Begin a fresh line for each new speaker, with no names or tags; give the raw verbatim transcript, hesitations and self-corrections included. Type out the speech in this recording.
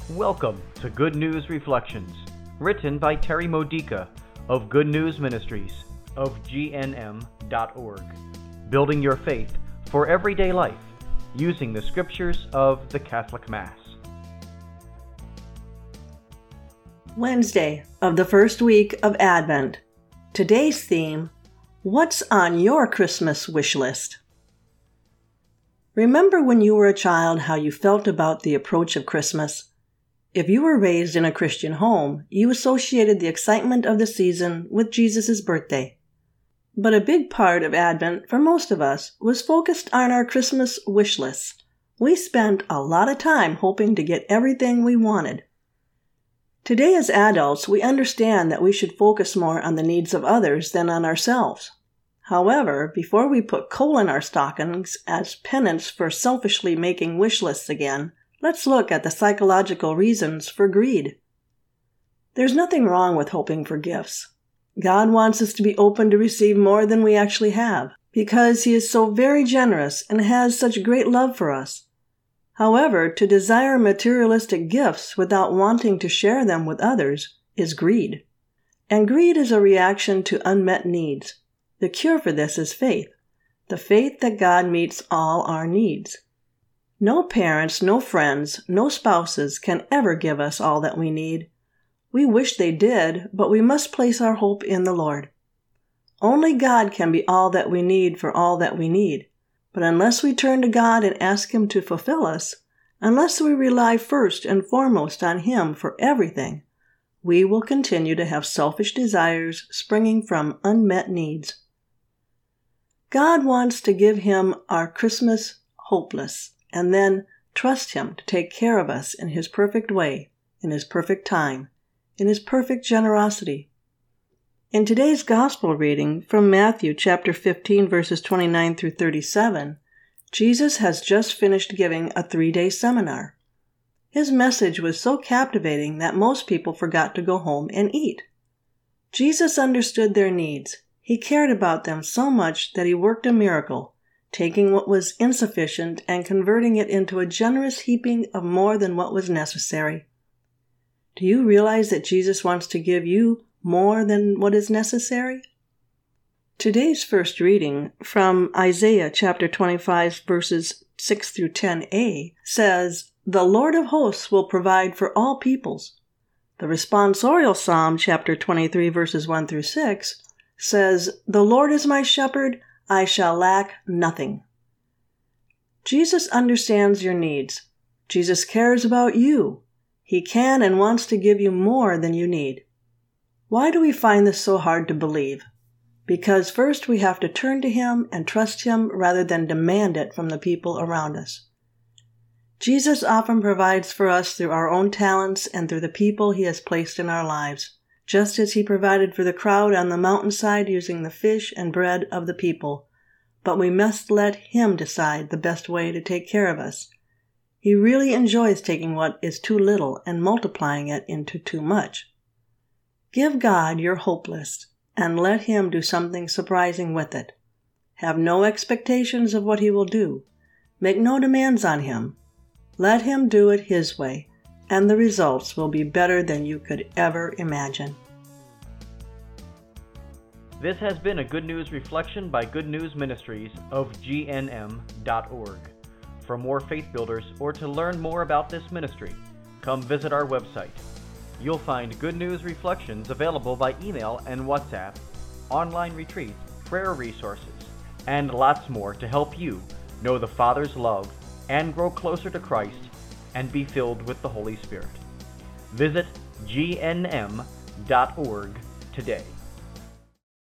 Welcome to Good News Reflections, written by Terry Modica of Good News Ministries of G N M dot org, building your faith for everyday life using the scriptures of the Catholic Mass.
Wednesday of the first week of Advent. Today's theme, what's on your Christmas wish list? Remember when you were a child how you felt about the approach of Christmas? If you were raised in a Christian home, you associated the excitement of the season with Jesus' birthday. But a big part of Advent, for most of us, was focused on our Christmas wish lists. We spent a lot of time hoping to get everything we wanted. Today as adults, we understand that we should focus more on the needs of others than on ourselves. However, before we put coal in our stockings as penance for selfishly making wish lists again, let's look at the psychological reasons for greed. There's nothing wrong with hoping for gifts. God wants us to be open to receive more than we actually have, because He is so very generous and has such great love for us. However, to desire materialistic gifts without wanting to share them with others is greed. And greed is a reaction to unmet needs. The cure for this is faith, the faith that God meets all our needs. No parents, no friends, no spouses can ever give us all that we need. We wish they did, but we must place our hope in the Lord. Only God can be all that we need for all that we need. But unless we turn to God and ask Him to fulfill us, unless we rely first and foremost on Him for everything, we will continue to have selfish desires springing from unmet needs. God wants to give Him our Christmas hopeless, and then trust Him to take care of us in His perfect way, in His perfect time, in His perfect generosity. In today's Gospel reading from Matthew chapter fifteen, verses twenty-nine through thirty-seven, Jesus has just finished giving a three-day seminar. His message was so captivating that most people forgot to go home and eat. Jesus understood their needs. He cared about them so much that He worked a miracle, taking what was insufficient and converting it into a generous heaping of more than what was necessary. Do you realize that Jesus wants to give you more than what is necessary? Today's first reading from Isaiah chapter twenty-five, verses six through ten a says, "The Lord of hosts will provide for all peoples." The responsorial psalm, chapter twenty-three, verses one through six, says, "The Lord is my shepherd, I shall lack nothing." Jesus understands your needs. Jesus cares about you. He can and wants to give you more than you need. Why do we find this so hard to believe? Because first we have to turn to Him and trust Him rather than demand it from the people around us. Jesus often provides for us through our own talents and through the people He has placed in our lives, just as He provided for the crowd on the mountainside using the fish and bread of the people. But we must let Him decide the best way to take care of us. He really enjoys taking what is too little and multiplying it into too much. Give God your hope list and let Him do something surprising with it. Have no expectations of what He will do. Make no demands on Him. Let Him do it His way, and the results will be better than you could ever imagine.
This has been a Good News Reflection by Good News Ministries of G N M dot org. For more faith builders or to learn more about this ministry, come visit our website. You'll find Good News Reflections available by email and WhatsApp, online retreats, prayer resources, and lots more to help you know the Father's love and grow closer to Christ and be filled with the Holy Spirit. Visit G N M dot org today.